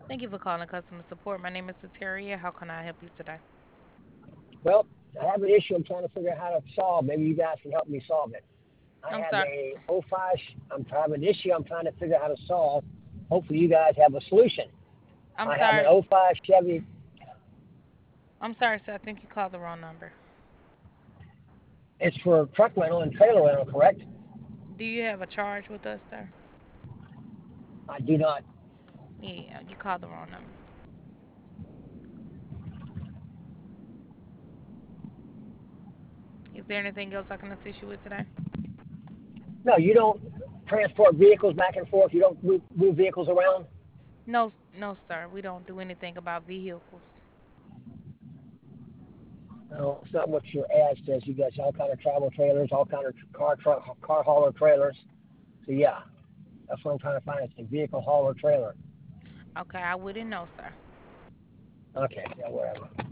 Thank you for calling customer support. My name is Sateria. How can I help you today? Well, I have an issue I'm trying to figure out how to solve. Maybe you guys can help me solve it. I I'm have sorry. a '05. I'm having an issue I'm trying to figure out how to solve. Hopefully, you guys have a solution. I'm I have an sorry. '05 Chevy. I'm sorry, sir. I think you called the wrong number. It's for truck rental and trailer rental, correct? Do you have a charge with us, sir? I do not. Yeah, you called the wrong number. Is there anything else I can assist you with today? No, you don't transport vehicles back and forth. You don't move vehicles around. No, no, sir. We don't do anything about vehicles. No, it's not what your ad says. You guys all kind of travel trailers, all kind of car hauler trailers. So yeah, that's what I'm trying to find. It's a vehicle hauler trailer. Okay, I wouldn't know, sir. Okay, yeah, whatever.